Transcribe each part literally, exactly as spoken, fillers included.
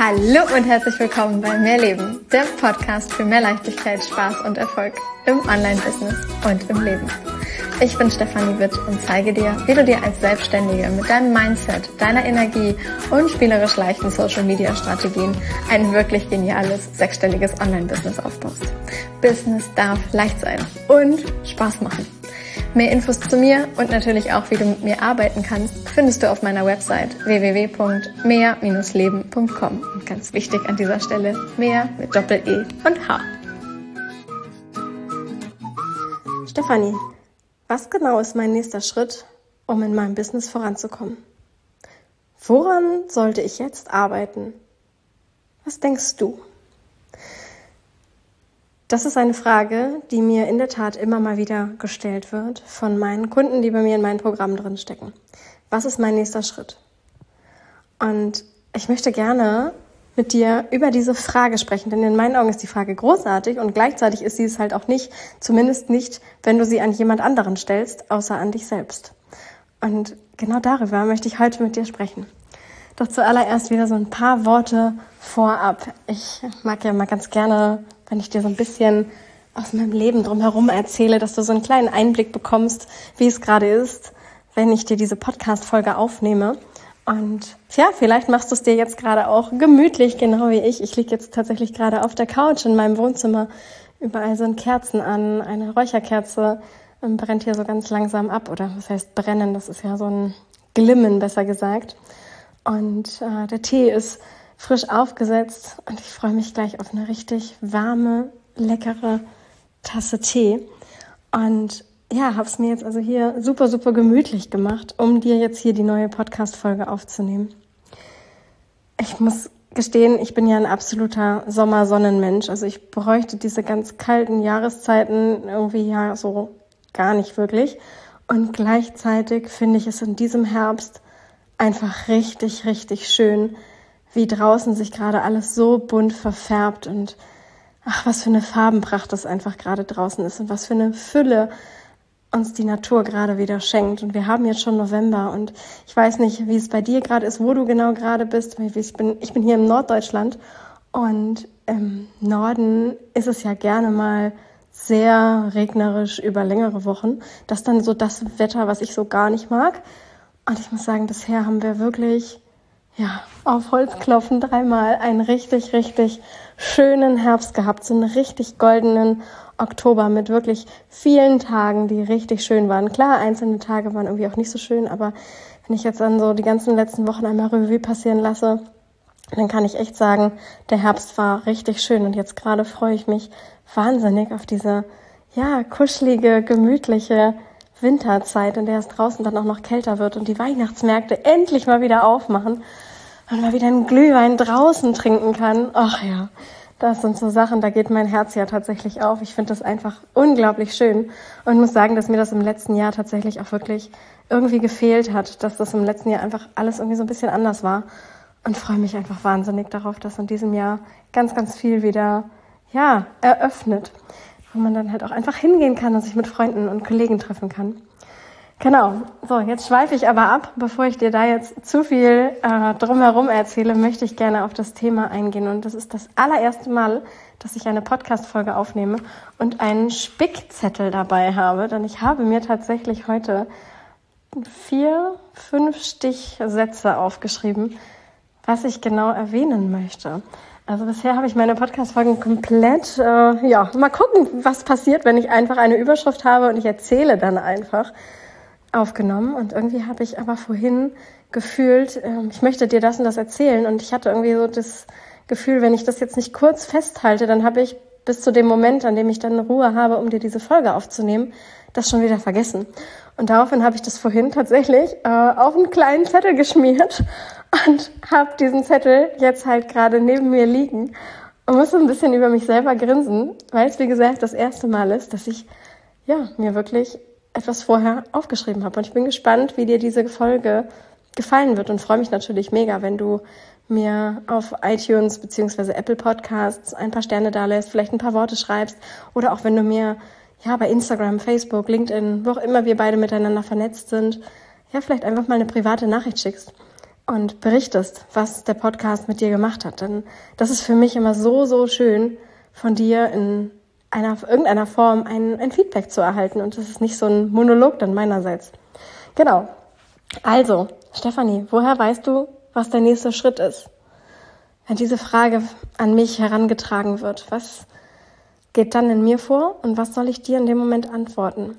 Hallo und herzlich willkommen bei Mehr Leben, der Podcast für mehr Leichtigkeit, Spaß und Erfolg im Online-Business und im Leben. Ich bin Stefanie Witt und zeige dir, wie du dir als Selbstständige mit deinem Mindset, deiner Energie und spielerisch leichten Social-Media-Strategien ein wirklich geniales, sechsstelliges Online-Business aufbaust. Business darf leicht sein und Spaß machen. Mehr Infos zu mir und natürlich auch, wie du mit mir arbeiten kannst, findest du auf meiner Website w w w punkt mehr Bindestrich leben punkt com. Und ganz wichtig an dieser Stelle, mehr mit Doppel-E und H. Stefanie, was genau ist mein nächster Schritt, um in meinem Business voranzukommen? Woran sollte ich jetzt arbeiten? Was denkst du? Das ist eine Frage, die mir in der Tat immer mal wieder gestellt wird von meinen Kunden, die bei mir in meinem Programm drin stecken. Was ist mein nächster Schritt? Und ich möchte gerne mit dir über diese Frage sprechen, denn in meinen Augen ist die Frage großartig und gleichzeitig ist sie es halt auch nicht, zumindest nicht, wenn du sie an jemand anderen stellst, außer an dich selbst. Und genau darüber möchte ich heute mit dir sprechen. Doch zuallererst wieder so ein paar Worte vorab. Ich mag ja mal ganz gerne, wenn ich dir so ein bisschen aus meinem Leben drumherum erzähle, dass du so einen kleinen Einblick bekommst, wie es gerade ist, wenn ich dir diese Podcast-Folge aufnehme. Und ja, vielleicht machst du es dir jetzt gerade auch gemütlich, genau wie ich. Ich liege jetzt tatsächlich gerade auf der Couch in meinem Wohnzimmer. Überall sind Kerzen an, eine Räucherkerze brennt hier so ganz langsam ab. Oder was heißt brennen? Das ist ja so ein Glimmen, besser gesagt. Und äh, der Tee ist frisch aufgesetzt und ich freue mich gleich auf eine richtig warme, leckere Tasse Tee. Und ja, habe es mir jetzt also hier super, super gemütlich gemacht, um dir jetzt hier die neue Podcast-Folge aufzunehmen. Ich muss gestehen, ich bin ja ein absoluter Sommersonnenmensch. Also ich bräuchte diese ganz kalten Jahreszeiten irgendwie ja so gar nicht wirklich. Und gleichzeitig finde ich es in diesem Herbst einfach richtig, richtig schön, wie draußen sich gerade alles so bunt verfärbt und ach, was für eine Farbenpracht das einfach gerade draußen ist und was für eine Fülle uns die Natur gerade wieder schenkt. Und wir haben jetzt schon November und ich weiß nicht, wie es bei dir gerade ist, wo du genau gerade bist. Ich bin, ich bin hier im Norddeutschland und im Norden ist es ja gerne mal sehr regnerisch über längere Wochen. Das ist dann so das Wetter, was ich so gar nicht mag. Und ich muss sagen, bisher haben wir wirklich, ja, auf Holz klopfen dreimal einen richtig, richtig schönen Herbst gehabt. So einen richtig goldenen Oktober mit wirklich vielen Tagen, die richtig schön waren. Klar, einzelne Tage waren irgendwie auch nicht so schön, aber wenn ich jetzt dann so die ganzen letzten Wochen einmal Revue passieren lasse, dann kann ich echt sagen, der Herbst war richtig schön. Und jetzt gerade freue ich mich wahnsinnig auf diese, ja, kuschelige, gemütliche Winterzeit, in der es draußen dann auch noch kälter wird und die Weihnachtsmärkte endlich mal wieder aufmachen und mal wieder einen Glühwein draußen trinken kann. Ach ja, das sind so Sachen, da geht mein Herz ja tatsächlich auf. Ich finde das einfach unglaublich schön und muss sagen, dass mir das im letzten Jahr tatsächlich auch wirklich irgendwie gefehlt hat, dass das im letzten Jahr einfach alles irgendwie so ein bisschen anders war und freue mich einfach wahnsinnig darauf, dass in diesem Jahr ganz, ganz viel wieder, ja, eröffnet, wo man dann halt auch einfach hingehen kann und sich mit Freunden und Kollegen treffen kann. Genau, so, jetzt schweife ich aber ab. Bevor ich dir da jetzt zu viel äh, drumherum erzähle, möchte ich gerne auf das Thema eingehen. Und das ist das allererste Mal, dass ich eine Podcast-Folge aufnehme und einen Spickzettel dabei habe. Denn ich habe mir tatsächlich heute vier, fünf Stichsätze aufgeschrieben, was ich genau erwähnen möchte. Also bisher habe ich meine Podcast-Folgen komplett, äh, ja, mal gucken, was passiert, wenn ich einfach eine Überschrift habe und ich erzähle dann einfach, aufgenommen. Und irgendwie habe ich aber vorhin gefühlt, äh, ich möchte dir das und das erzählen und ich hatte irgendwie so das Gefühl, wenn ich das jetzt nicht kurz festhalte, dann habe ich bis zu dem Moment, an dem ich dann Ruhe habe, um dir diese Folge aufzunehmen, das schon wieder vergessen. Und daraufhin habe ich das vorhin tatsächlich äh, auf einen kleinen Zettel geschmiert und habe diesen Zettel jetzt halt gerade neben mir liegen und muss so ein bisschen über mich selber grinsen, weil es, wie gesagt, das erste Mal ist, dass ich ja mir wirklich etwas vorher aufgeschrieben habe. Und ich bin gespannt, wie dir diese Folge gefallen wird und freue mich natürlich mega, wenn du mir auf iTunes bzw. Apple Podcasts ein paar Sterne da lässt, vielleicht ein paar Worte schreibst oder auch wenn du mir ja bei Instagram, Facebook, LinkedIn, wo auch immer wir beide miteinander vernetzt sind, ja vielleicht einfach mal eine private Nachricht schickst. und berichtest, was der Podcast mit dir gemacht hat. Denn das ist für mich immer so, so schön, von dir in einer, irgendeiner Form ein, ein Feedback zu erhalten. Und das ist nicht so ein Monolog dann meinerseits. Genau. Also, Stefanie, woher weißt du, was der nächste Schritt ist? Wenn diese Frage an mich herangetragen wird, was geht dann in mir vor und was soll ich dir in dem Moment antworten?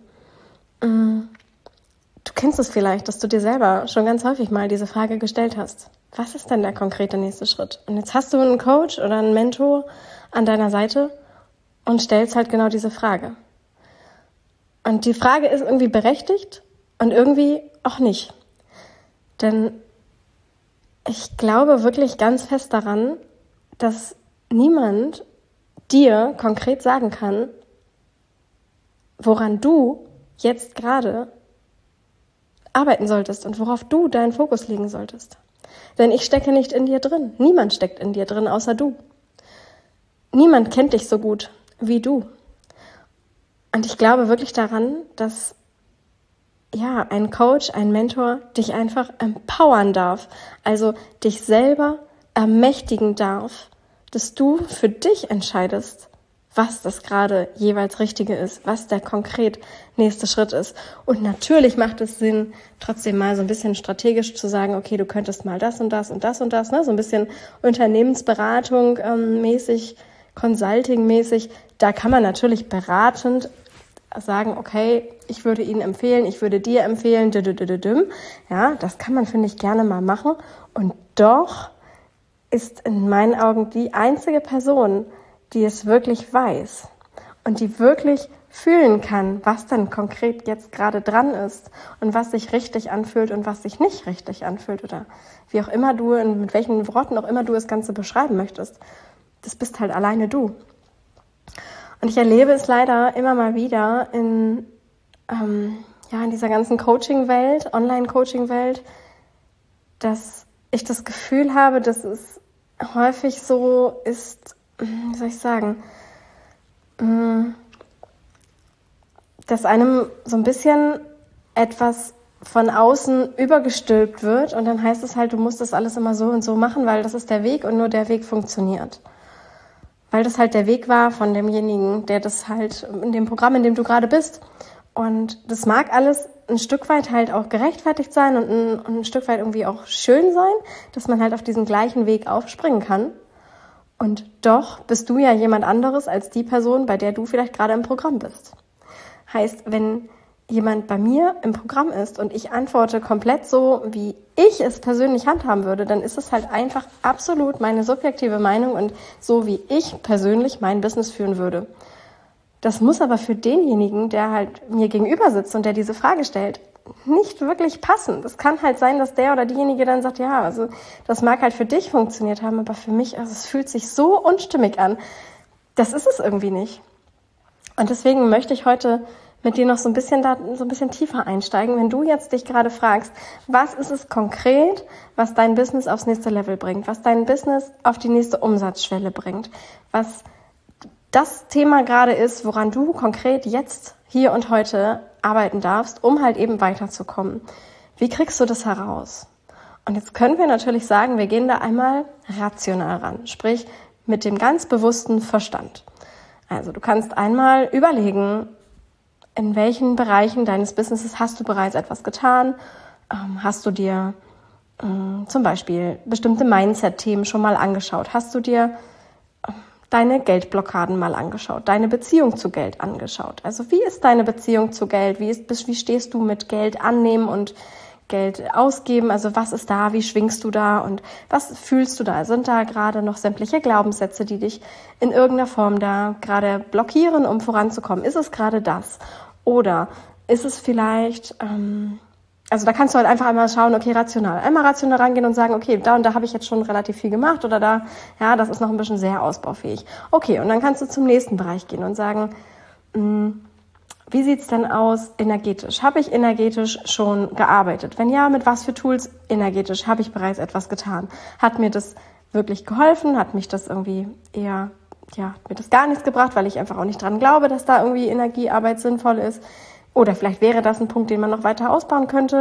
Du kennst es vielleicht, dass du dir selber schon ganz häufig mal diese Frage gestellt hast. Was ist denn der konkrete nächste Schritt? Und jetzt hast du einen Coach oder einen Mentor an deiner Seite und stellst halt genau diese Frage. Und die Frage ist irgendwie berechtigt und irgendwie auch nicht. Denn ich glaube wirklich ganz fest daran, dass niemand dir konkret sagen kann, woran du jetzt gerade arbeiten solltest und worauf du deinen Fokus legen solltest. Denn ich stecke nicht in dir drin. Niemand steckt in dir drin, außer du. Niemand kennt dich so gut wie du. Und ich glaube wirklich daran, dass ja, ein Coach, ein Mentor dich einfach empowern darf, also dich selber ermächtigen darf, dass du für dich entscheidest, was das gerade jeweils Richtige ist, was der konkret nächste Schritt ist. Und natürlich macht es Sinn, trotzdem mal so ein bisschen strategisch zu sagen, okay, du könntest mal das und das und das und das, ne, so ein bisschen Unternehmensberatung ähm, mäßig, Consulting mäßig. Da kann man natürlich beratend sagen, okay, ich würde Ihnen empfehlen, ich würde dir empfehlen, ja, das kann man, finde ich, gerne mal machen. Und doch ist in meinen Augen die einzige Person, die es wirklich weiß und die wirklich fühlen kann, was denn konkret jetzt gerade dran ist und was sich richtig anfühlt und was sich nicht richtig anfühlt oder wie auch immer du, mit welchen Worten auch immer du das Ganze beschreiben möchtest. Das bist halt alleine du. Und ich erlebe es leider immer mal wieder in, ähm, ja, in dieser ganzen Coaching-Welt, Online-Coaching-Welt, dass ich das Gefühl habe, dass es häufig so ist, wie soll ich sagen, dass einem so ein bisschen etwas von außen übergestülpt wird und dann heißt es halt, du musst das alles immer so und so machen, weil das ist der Weg und nur der Weg funktioniert. Weil das halt der Weg war von demjenigen, der das halt in dem Programm, in dem du gerade bist. Und das mag alles ein Stück weit halt auch gerechtfertigt sein und ein, und ein Stück weit irgendwie auch schön sein, dass man halt auf diesen gleichen Weg aufspringen kann. Und doch bist du ja jemand anderes als die Person, bei der du vielleicht gerade im Programm bist. Heißt, wenn jemand bei mir im Programm ist und ich antworte komplett so, wie ich es persönlich handhaben würde, dann ist es halt einfach absolut meine subjektive Meinung und so, wie ich persönlich mein Business führen würde. Das muss aber für denjenigen, der halt mir gegenüber sitzt und der diese Frage stellt, nicht wirklich passen. Das kann halt sein, dass der oder diejenige dann sagt, ja, also das mag halt für dich funktioniert haben, aber für mich, also es fühlt sich so unstimmig an. Das ist es irgendwie nicht. Und deswegen möchte ich heute mit dir noch so ein bisschen da, so ein bisschen tiefer einsteigen. Wenn du jetzt dich gerade fragst, was ist es konkret, was dein Business aufs nächste Level bringt, was dein Business auf die nächste Umsatzschwelle bringt, was das Thema gerade ist, woran du konkret jetzt, hier und heute arbeiten darfst, um halt eben weiterzukommen. Wie kriegst du das heraus? Und jetzt können wir natürlich sagen, wir gehen da einmal rational ran, sprich mit dem ganz bewussten Verstand. Also du kannst einmal überlegen, in welchen Bereichen deines Businesses hast du bereits etwas getan? Ähm, hast du dir ähm, zum Beispiel bestimmte Mindset-Themen schon mal angeschaut? Hast du dir äh, deine Geldblockaden mal angeschaut? Deine Beziehung zu Geld angeschaut? Also wie ist deine Beziehung zu Geld? Wie, ist, wie stehst du mit Geld annehmen und Geld ausgeben? Also was ist da? Wie schwingst du da? Und was fühlst du da? Sind da gerade noch sämtliche Glaubenssätze, die dich in irgendeiner Form da gerade blockieren, um voranzukommen? Ist es gerade das? Oder ist es vielleicht, ähm, also da kannst du halt einfach einmal schauen, okay, rational. Einmal rational rangehen und sagen, okay, da und da habe ich jetzt schon relativ viel gemacht oder da, ja, das ist noch ein bisschen sehr ausbaufähig. Okay, und dann kannst du zum nächsten Bereich gehen und sagen, mh, wie sieht's denn aus energetisch? Habe ich energetisch schon gearbeitet? Wenn ja, mit was für Tools energetisch habe ich bereits etwas getan? Hat mir das wirklich geholfen? Hat mich das irgendwie eher, ja, hat mir das gar nichts gebracht, weil ich einfach auch nicht dran glaube, dass da irgendwie Energiearbeit sinnvoll ist? Oder vielleicht wäre das ein Punkt, den man noch weiter ausbauen könnte.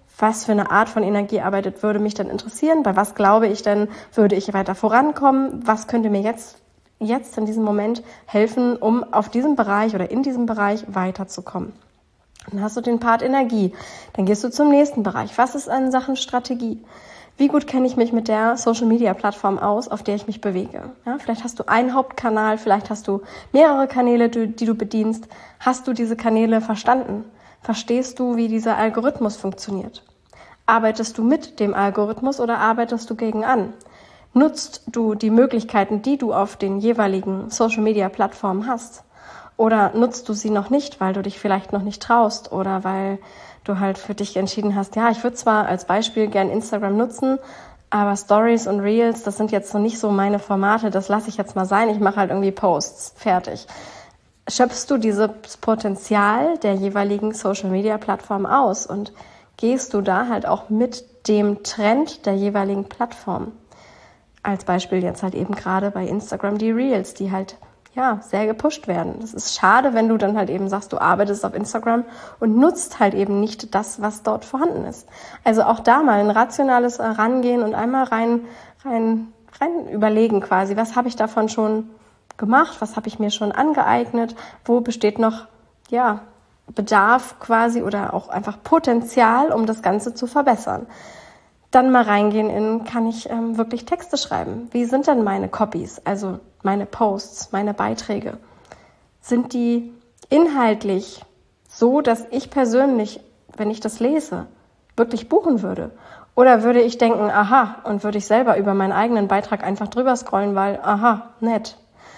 was für eine Art von Energiearbeit würde mich denn interessieren? Bei was glaube ich denn, würde ich weiter vorankommen? Was könnte mir jetzt, jetzt in diesem Moment helfen, um auf diesem Bereich oder in diesem Bereich weiterzukommen? Dann hast du den Part Energie. Dann gehst du zum nächsten Bereich. Was ist in Sachen Strategie? Wie gut kenne ich mich mit der Social-Media-Plattform aus, auf der ich mich bewege? Ja, vielleicht hast du einen Hauptkanal, vielleicht hast du mehrere Kanäle, die, die du bedienst. Hast du diese Kanäle verstanden? Verstehst du, wie dieser Algorithmus funktioniert? Arbeitest du mit dem Algorithmus oder arbeitest du gegen an? Nutzt du die Möglichkeiten, die du auf den jeweiligen Social-Media-Plattformen hast? Oder nutzt du sie noch nicht, weil du dich vielleicht noch nicht traust oder weil du halt für dich entschieden hast, ja, ich würde zwar als Beispiel gern Instagram nutzen, aber Stories und Reels, das sind jetzt so nicht so meine Formate, das lasse ich jetzt mal sein, ich mache halt irgendwie Posts, fertig. Schöpfst du dieses Potenzial der jeweiligen Social-Media-Plattform aus und gehst du da halt auch mit dem Trend der jeweiligen Plattform? Als Beispiel jetzt halt eben gerade bei Instagram die Reels, die halt ja, sehr gepusht werden. Das ist schade, wenn du dann halt eben sagst, du arbeitest auf Instagram und nutzt halt eben nicht das, was dort vorhanden ist. Also auch da mal ein rationales Herangehen und einmal rein, rein, rein überlegen quasi, was habe ich davon schon gemacht, was habe ich mir schon angeeignet, wo besteht noch, ja, Bedarf quasi oder auch einfach Potenzial, um das Ganze zu verbessern. Dann mal reingehen in, kann ich ähm, wirklich Texte schreiben? Wie sind denn meine Copies, also meine Posts, meine Beiträge? Sind die inhaltlich so, dass ich persönlich, wenn ich das lese, wirklich buchen würde? Oder würde ich denken, aha, und würde ich selber über meinen eigenen Beitrag einfach drüber scrollen, weil, aha, nett.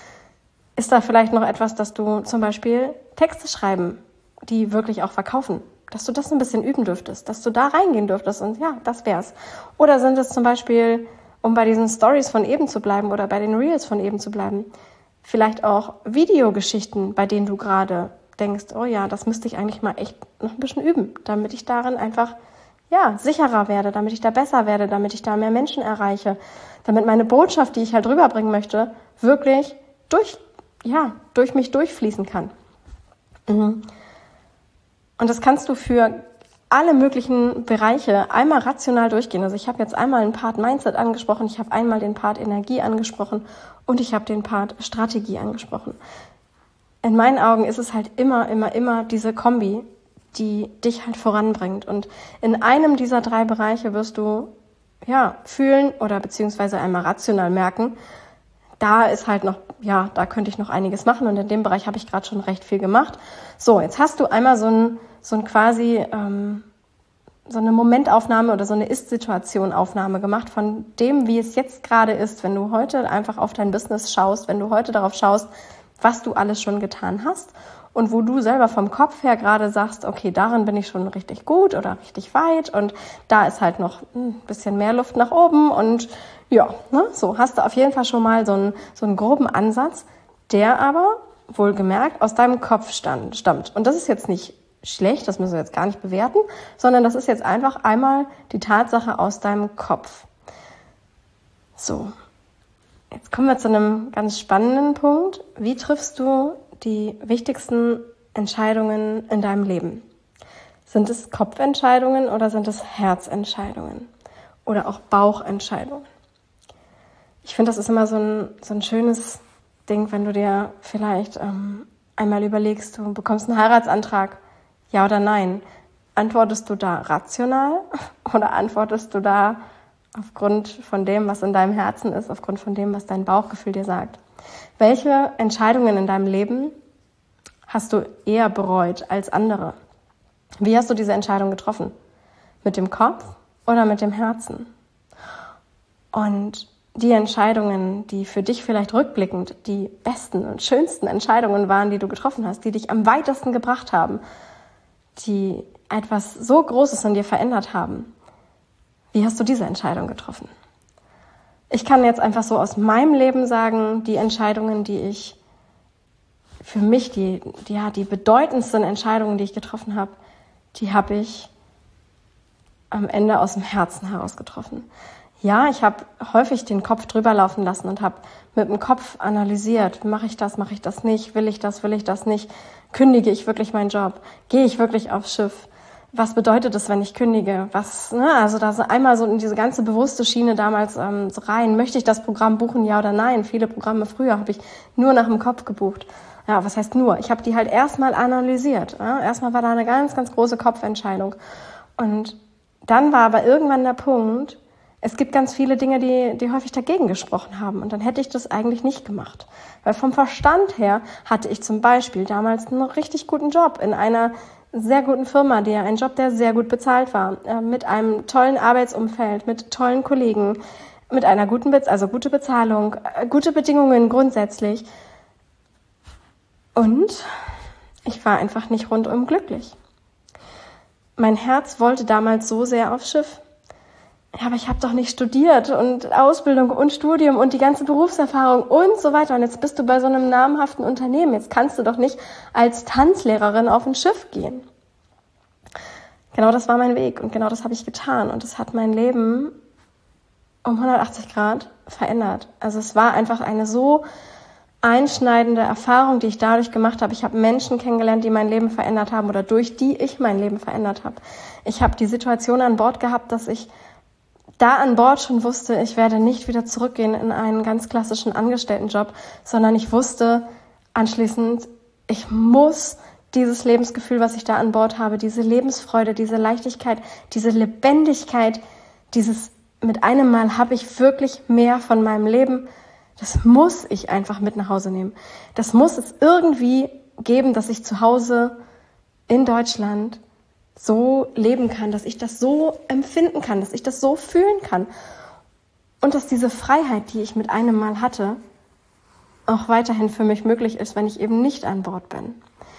Ist da vielleicht noch etwas, dass du zum Beispiel Texte schreiben, die wirklich auch verkaufen? Dass du das ein bisschen üben dürftest, dass du da reingehen dürftest und ja, das wär's. Oder sind es zum Beispiel, um bei diesen Stories von eben zu bleiben oder bei den Reels von eben zu bleiben, vielleicht auch Videogeschichten, bei denen du gerade denkst, oh ja, das müsste ich eigentlich mal echt noch ein bisschen üben, damit ich darin einfach ja sicherer werde, damit ich da besser werde, damit ich da mehr Menschen erreiche, damit meine Botschaft, die ich halt rüberbringen möchte, wirklich durch, ja, durch mich durchfließen kann. Mhm. Und das kannst du für alle möglichen Bereiche einmal rational durchgehen. Also ich habe jetzt einmal den Part Mindset angesprochen, ich habe einmal den Part Energie angesprochen und ich habe den Part Strategie angesprochen. In meinen Augen ist es halt immer, immer, immer diese Kombi, die dich halt voranbringt. Und in einem dieser drei Bereiche wirst du ja fühlen oder beziehungsweise einmal rational merken, da ist halt noch, ja, da könnte ich noch einiges machen und in dem Bereich habe ich gerade schon recht viel gemacht. So, jetzt hast du einmal so ein, so ein quasi, ähm, so eine Momentaufnahme oder so eine Ist-Situation-Aufnahme gemacht von dem, wie es jetzt gerade ist, wenn du heute einfach auf dein Business schaust, wenn du heute darauf schaust, was du alles schon getan hast und wo du selber vom Kopf her gerade sagst, okay, darin bin ich schon richtig gut oder richtig weit und da ist halt noch ein bisschen mehr Luft nach oben und ja, ne, so hast du auf jeden Fall schon mal so einen, so einen groben Ansatz, der aber wohlgemerkt aus deinem Kopf stand, stammt. Und das ist jetzt nicht schlecht, das müssen wir jetzt gar nicht bewerten, sondern das ist jetzt einfach einmal die Tatsache aus deinem Kopf. So, jetzt kommen wir zu einem ganz spannenden Punkt. Wie triffst du die wichtigsten Entscheidungen in deinem Leben? Sind es Kopfentscheidungen oder sind es Herzentscheidungen? Oder auch Bauchentscheidungen? Ich finde, das ist immer so ein, so ein schönes Ding, wenn du dir vielleicht ähm, einmal überlegst, du bekommst einen Heiratsantrag, ja oder nein. Antwortest du da rational oder antwortest du da aufgrund von dem, was in deinem Herzen ist, aufgrund von dem, was dein Bauchgefühl dir sagt? Welche Entscheidungen in deinem Leben hast du eher bereut als andere? Wie hast du diese Entscheidung getroffen? Mit dem Kopf oder mit dem Herzen? Und die Entscheidungen, die für dich vielleicht rückblickend die besten und schönsten Entscheidungen waren, die du getroffen hast, die dich am weitesten gebracht haben, die etwas so Großes in dir verändert haben, wie hast du diese Entscheidung getroffen? Ich kann jetzt einfach so aus meinem Leben sagen, die Entscheidungen, die ich für mich, die, die, ja, die bedeutendsten Entscheidungen, die ich getroffen habe, die habe ich am Ende aus dem Herzen heraus getroffen. Ja, ich habe häufig den Kopf drüber laufen lassen und habe mit dem Kopf analysiert, mache ich das, mache ich das nicht, will ich das, will ich das nicht, kündige ich wirklich meinen Job, gehe ich wirklich aufs Schiff, was bedeutet es, wenn ich kündige? Was, ne? Also da so einmal so in diese ganze bewusste Schiene damals ähm, so rein. Möchte ich das Programm buchen, ja oder nein? Viele Programme früher habe ich nur nach dem Kopf gebucht. Ja, was heißt nur? Ich habe die halt erstmal analysiert. Ja? Erstmal war da eine ganz, ganz große Kopfentscheidung. Und dann war aber irgendwann der Punkt, es gibt ganz viele Dinge, die, die häufig dagegen gesprochen haben. Und dann hätte ich das eigentlich nicht gemacht. Weil vom Verstand her hatte ich zum Beispiel damals einen richtig guten Job in einer sehr guten Firma, die ein Job, der sehr gut bezahlt war, äh, mit einem tollen Arbeitsumfeld, mit tollen Kollegen, mit einer guten, Be- also gute Bezahlung, äh, gute Bedingungen grundsätzlich. Und ich war einfach nicht rundum glücklich. Mein Herz wollte damals so sehr aufs Schiff. Ja, aber ich habe doch nicht studiert und Ausbildung und Studium und die ganze Berufserfahrung und so weiter. Und jetzt bist du bei so einem namhaften Unternehmen. Jetzt kannst du doch nicht als Tanzlehrerin auf ein Schiff gehen. Genau das war mein Weg und genau das habe ich getan. Und es hat mein Leben um hundertachtzig Grad verändert. Also es war einfach eine so einschneidende Erfahrung, die ich dadurch gemacht habe. Ich habe Menschen kennengelernt, die mein Leben verändert haben oder durch die ich mein Leben verändert habe. Ich habe die Situation an Bord gehabt, dass ich da an Bord schon wusste, ich werde nicht wieder zurückgehen in einen ganz klassischen Angestelltenjob, sondern ich wusste anschließend, ich muss dieses Lebensgefühl, was ich da an Bord habe, diese Lebensfreude, diese Leichtigkeit, diese Lebendigkeit, dieses mit einem Mal habe ich wirklich mehr von meinem Leben, das muss ich einfach mit nach Hause nehmen. Das muss es irgendwie geben, dass ich zu Hause in Deutschland so leben kann, dass ich das so empfinden kann, dass ich das so fühlen kann. Und dass diese Freiheit, die ich mit einem Mal hatte, auch weiterhin für mich möglich ist, wenn ich eben nicht an Bord bin.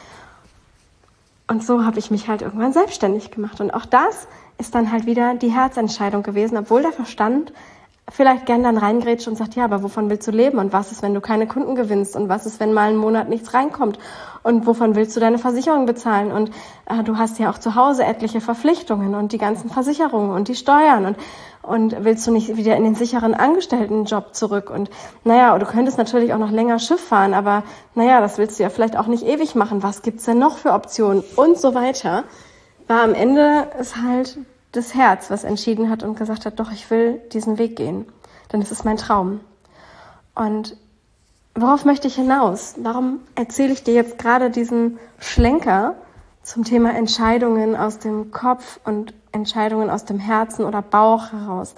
Und so habe ich mich halt irgendwann selbstständig gemacht. Und auch das ist dann halt wieder die Herzentscheidung gewesen, obwohl der Verstand vielleicht gern dann reingrätscht und sagt, ja, aber wovon willst du leben? Und was ist, wenn du keine Kunden gewinnst? Und was ist, wenn mal einen Monat nichts reinkommt? Und wovon willst du deine Versicherung bezahlen? Und äh, du hast ja auch zu Hause etliche Verpflichtungen und die ganzen Versicherungen und die Steuern. Und, und willst du nicht wieder in den sicheren Angestelltenjob zurück? Und naja, du könntest natürlich auch noch länger Schiff fahren, aber naja, das willst du ja vielleicht auch nicht ewig machen. Was gibt's denn noch für Optionen? Und so weiter. War am Ende ist halt das Herz, was entschieden hat und gesagt hat, doch, ich will diesen Weg gehen, denn es ist mein Traum. Und worauf möchte ich hinaus? Warum erzähle ich dir jetzt gerade diesen Schlenker zum Thema Entscheidungen aus dem Kopf und Entscheidungen aus dem Herzen oder Bauch heraus?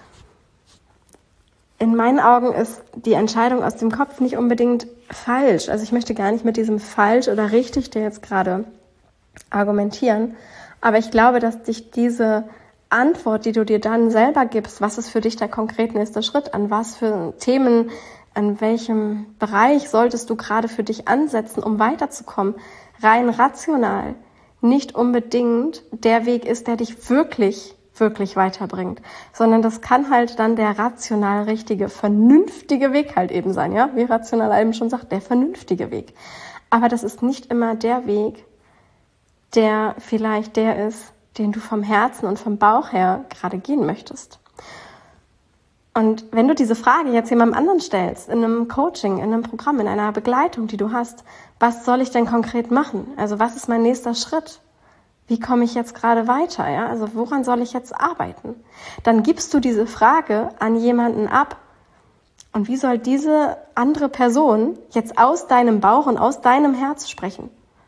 In meinen Augen ist die Entscheidung aus dem Kopf nicht unbedingt falsch. Also ich möchte gar nicht mit diesem falsch oder richtig dir jetzt gerade argumentieren, aber ich glaube, dass dich diese Antwort, die du dir dann selber gibst, was ist für dich der konkret nächste Schritt, an was für Themen, an welchem Bereich solltest du gerade für dich ansetzen, um weiterzukommen, rein rational, nicht unbedingt der Weg ist, der dich wirklich, wirklich weiterbringt, sondern das kann halt dann der rational richtige, vernünftige Weg halt eben sein, ja, wie rational eben schon sagt, der vernünftige Weg. Aber das ist nicht immer der Weg, der vielleicht der ist, den du vom Herzen und vom Bauch her gerade gehen möchtest. Und wenn du diese Frage jetzt jemandem anderen stellst, in einem Coaching, in einem Programm, in einer Begleitung, die du hast, was soll ich denn konkret machen? Also was ist mein nächster Schritt? Wie komme ich jetzt gerade weiter? Ja? Also woran soll ich jetzt arbeiten? Dann gibst du diese Frage an jemanden ab. Und wie soll diese andere Person jetzt aus deinem Bauch und aus deinem Herz sprechen?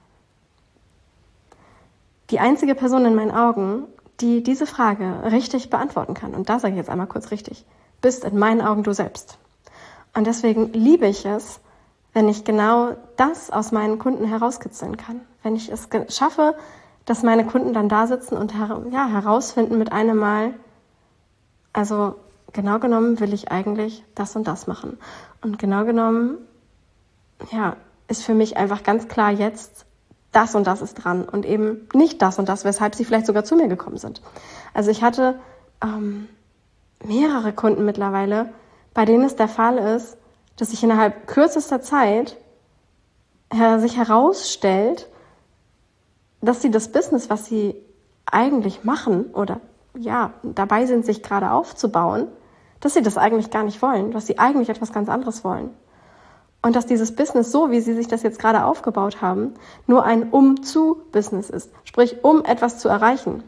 Die einzige Person in meinen Augen, die diese Frage richtig beantworten kann, und da sage ich jetzt einmal kurz richtig, bist in meinen Augen du selbst. Und deswegen liebe ich es, wenn ich genau das aus meinen Kunden herauskitzeln kann. Wenn ich es schaffe, dass meine Kunden dann da sitzen und her- ja, herausfinden mit einem Mal, also genau genommen will ich eigentlich das und das machen. Und genau genommen, ja, ist für mich einfach ganz klar jetzt, das und das ist dran und eben nicht das und das, weshalb sie vielleicht sogar zu mir gekommen sind. Also ich hatte ähm, mehrere Kunden mittlerweile, bei denen es der Fall ist, dass sich innerhalb kürzester Zeit her- sich herausstellt, dass sie das Business, was sie eigentlich machen oder ja dabei sind, sich gerade aufzubauen, dass sie das eigentlich gar nicht wollen, dass sie eigentlich etwas ganz anderes wollen. Und dass dieses Business, so wie sie sich das jetzt gerade aufgebaut haben, nur ein Um-zu-Business ist. Sprich, um etwas zu erreichen.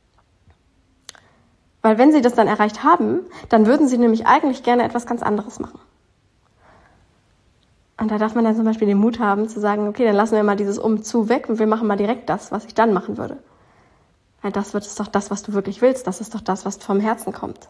Weil wenn sie das dann erreicht haben, dann würden sie nämlich eigentlich gerne etwas ganz anderes machen. Und da darf man dann zum Beispiel den Mut haben, zu sagen, okay, dann lassen wir mal dieses Um-zu weg und wir machen mal direkt das, was ich dann machen würde. Weil das wird es doch das, was du wirklich willst. Das ist doch das, was vom Herzen kommt.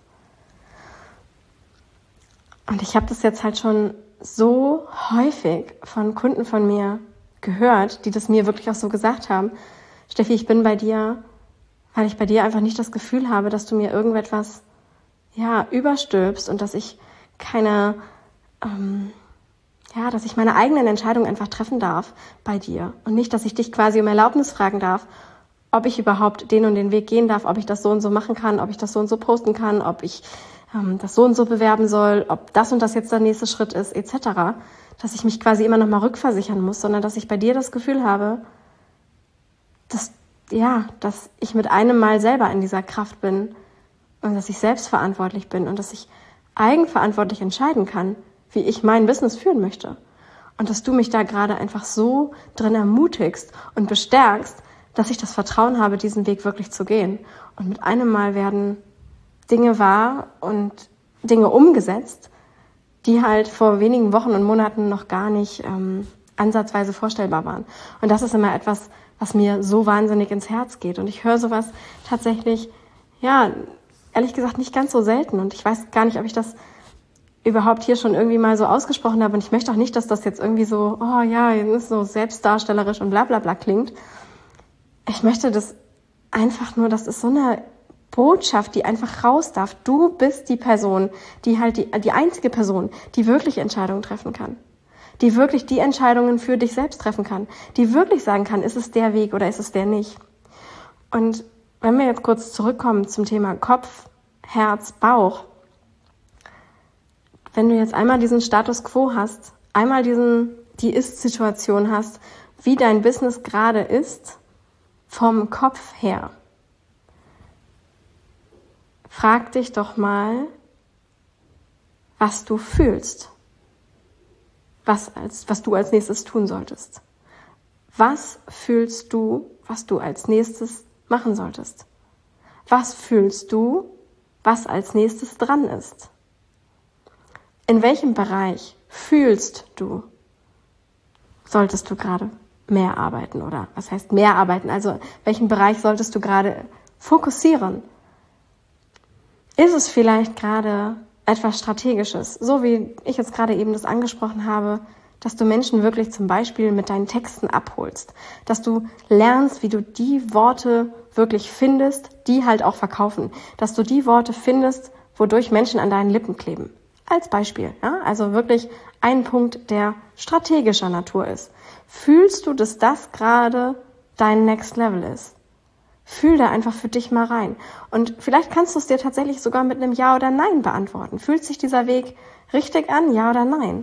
Und ich habe das jetzt halt schon so häufig von Kunden von mir gehört, die das mir wirklich auch so gesagt haben. Steffi, ich bin bei dir, weil ich bei dir einfach nicht das Gefühl habe, dass du mir irgendetwas ja, überstülpst und dass ich keine, ähm, ja, dass ich meine eigenen Entscheidungen einfach treffen darf bei dir. Und nicht, dass ich dich quasi um Erlaubnis fragen darf, ob ich überhaupt den und den Weg gehen darf, ob ich das so und so machen kann, ob ich das so und so posten kann, ob ich ähm, das so und so bewerben soll, ob das und das jetzt der nächste Schritt ist, et cetera. Dass ich mich quasi immer noch mal rückversichern muss, sondern dass ich bei dir das Gefühl habe, dass, ja, dass ich mit einem Mal selber in dieser Kraft bin und dass ich selbstverantwortlich bin und dass ich eigenverantwortlich entscheiden kann, wie ich mein Business führen möchte. Und dass du mich da gerade einfach so drin ermutigst und bestärkst, dass ich das Vertrauen habe, diesen Weg wirklich zu gehen. Und mit einem Mal werden Dinge wahr und Dinge umgesetzt, die halt vor wenigen Wochen und Monaten noch gar nicht ähm, ansatzweise vorstellbar waren. Und das ist immer etwas, was mir so wahnsinnig ins Herz geht. Und ich höre sowas tatsächlich, ja, ehrlich gesagt nicht ganz so selten. Und ich weiß gar nicht, ob ich das überhaupt hier schon irgendwie mal so ausgesprochen habe. Und ich möchte auch nicht, dass das jetzt irgendwie so, oh ja, ist so selbstdarstellerisch und bla bla bla klingt. Ich möchte das einfach nur, das ist so eine Botschaft, die einfach raus darf. Du bist die Person, die halt die, die einzige Person, die wirklich Entscheidungen treffen kann. Die wirklich die Entscheidungen für dich selbst treffen kann. Die wirklich sagen kann, ist es der Weg oder ist es der nicht. Und wenn wir jetzt kurz zurückkommen zum Thema Kopf, Herz, Bauch. Wenn du jetzt einmal diesen Status Quo hast, einmal diesen, die Ist-Situation hast, wie dein Business gerade ist, vom Kopf her, frag dich doch mal, was du fühlst, was, als, was du als nächstes tun solltest. Was fühlst du, was du als nächstes machen solltest? Was fühlst du, was als nächstes dran ist? In welchem Bereich fühlst du, solltest du gerade mehr arbeiten oder was heißt mehr arbeiten? Also welchen Bereich solltest du gerade fokussieren? Ist es vielleicht gerade etwas Strategisches, so wie ich jetzt gerade eben das angesprochen habe, dass du Menschen wirklich zum Beispiel mit deinen Texten abholst, dass du lernst, wie du die Worte wirklich findest, die halt auch verkaufen, dass du die Worte findest, wodurch Menschen an deinen Lippen kleben. Als Beispiel, ja, also wirklich ein Punkt, der strategischer Natur ist. Fühlst du, dass das gerade dein Next Level ist? Fühl da einfach für dich mal rein. Und vielleicht kannst du es dir tatsächlich sogar mit einem Ja oder Nein beantworten. Fühlt sich dieser Weg richtig an, ja oder nein?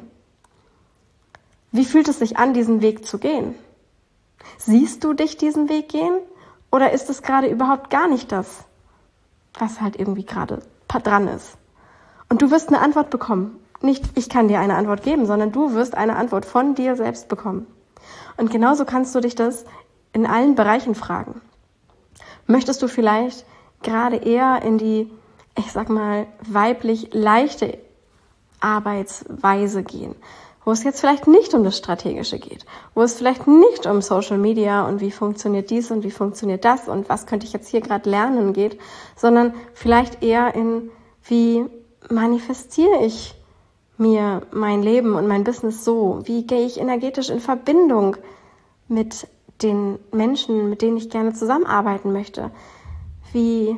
Wie fühlt es sich an, diesen Weg zu gehen? Siehst du dich diesen Weg gehen? Oder ist es gerade überhaupt gar nicht das, was halt irgendwie gerade dran ist? Und du wirst eine Antwort bekommen. Nicht, ich kann dir eine Antwort geben, sondern du wirst eine Antwort von dir selbst bekommen. Und genauso kannst du dich das in allen Bereichen fragen. Möchtest du vielleicht gerade eher in die, ich sag mal, weiblich leichte Arbeitsweise gehen, wo es jetzt vielleicht nicht um das Strategische geht, wo es vielleicht nicht um Social Media und wie funktioniert dies und wie funktioniert das und was könnte ich jetzt hier gerade lernen geht, sondern vielleicht eher in, wie manifestiere ich mir mein Leben und mein Business so? Wie gehe ich energetisch in Verbindung mit den Menschen, mit denen ich gerne zusammenarbeiten möchte? Wie,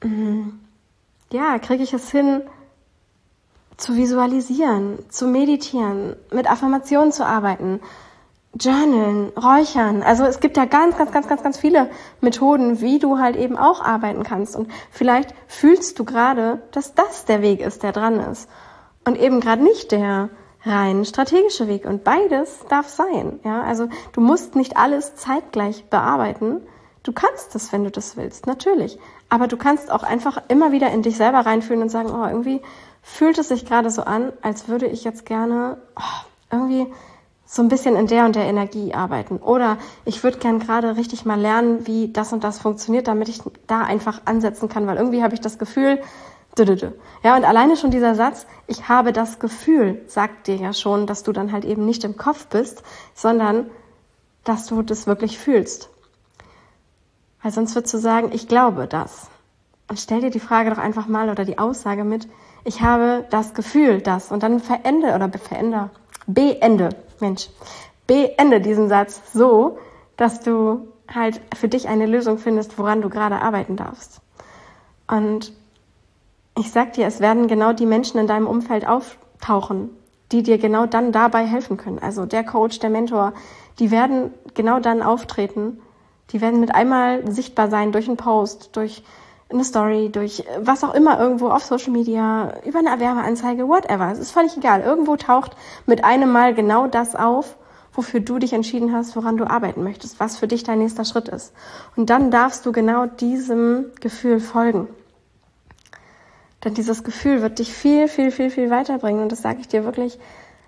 ja, kriege ich es hin, zu visualisieren, zu meditieren, mit Affirmationen zu arbeiten, journalen, räuchern. Also es gibt ja ganz, ganz, ganz, ganz, ganz viele Methoden, wie du halt eben auch arbeiten kannst. Und vielleicht fühlst du gerade, dass das der Weg ist, der dran ist. Und eben gerade nicht der rein strategische Weg. Und beides darf sein. Ja, also du musst nicht alles zeitgleich bearbeiten. Du kannst das, wenn du das willst, natürlich. Aber du kannst auch einfach immer wieder in dich selber reinfühlen und sagen, oh, irgendwie fühlt es sich gerade so an, als würde ich jetzt gerne oh, irgendwie so ein bisschen in der und der Energie arbeiten. Oder ich würde gern gerade richtig mal lernen, wie das und das funktioniert, damit ich da einfach ansetzen kann, weil irgendwie habe ich das Gefühl, ja, und alleine schon dieser Satz, ich habe das Gefühl, sagt dir ja schon, dass du dann halt eben nicht im Kopf bist, sondern dass du das wirklich fühlst. Weil sonst würdest du sagen, ich glaube das. Und stell dir die Frage doch einfach mal oder die Aussage mit, ich habe das Gefühl, das. Und dann verende oder veränder, beende, Mensch, beende diesen Satz so, dass du halt für dich eine Lösung findest, woran du gerade arbeiten darfst. Und ich sag dir, es werden genau die Menschen in deinem Umfeld auftauchen, die dir genau dann dabei helfen können. Also der Coach, der Mentor, die werden genau dann auftreten. Die werden mit einmal sichtbar sein durch einen Post, durch eine Story, durch was auch immer irgendwo auf Social Media, über eine Werbeanzeige, whatever. Es ist völlig egal. Irgendwo taucht mit einem Mal genau das auf, wofür du dich entschieden hast, woran du arbeiten möchtest, was für dich dein nächster Schritt ist. Und dann darfst du genau diesem Gefühl folgen. Denn dieses Gefühl wird dich viel, viel, viel, viel weiterbringen. Und das sage ich dir wirklich,